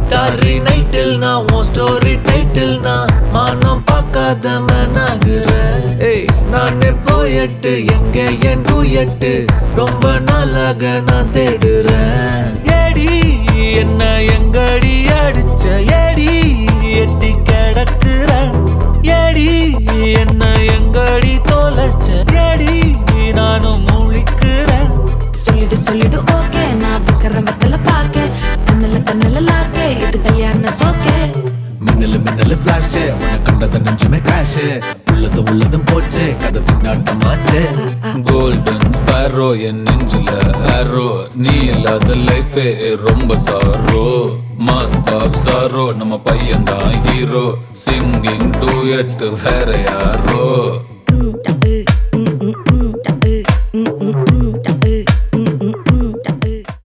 ஸ்டாரி நைட்டில் நான் உன் ஸ்டோரி டைட்டில் நான் மானம் பார்க்காத மேனாகுற. ஏய் நானே போயட்டு எங்க என் டூயட்டு ரொம்ப நாளாக நான் தேடுறேன். ஏடி என்ன எங்கடி அடிச்ச ஏடி எட்டி கிடக்குற. ஏடி என்ன எங்கடி தொலைச்ச ஏடி நானும் முழிக்கிறேன். சொல்லிடு ஓகே நான் விக்கிற மத்தல பாக்க கண்ணல லாக்கே இது கல்யாண சோக்கே. மின்னலு ஃபிளாஷ் உன்னை கண்டத நெஞ்சுமே கிராஷ் உள்ளதும் போச்சு கதை திண்டாட்டமாச்சு. கோல்டன் ஸ்பேரோ என் நெஞ்சில ஆரோ நீ இல்லாத லைஃபே ரொம்ப சாரோ. மாஸ்க் ஆஃப் சாரோ நம்ம பையன் தான் ஹீரோ சிங்கிங் டூயட் வேற யாரோ.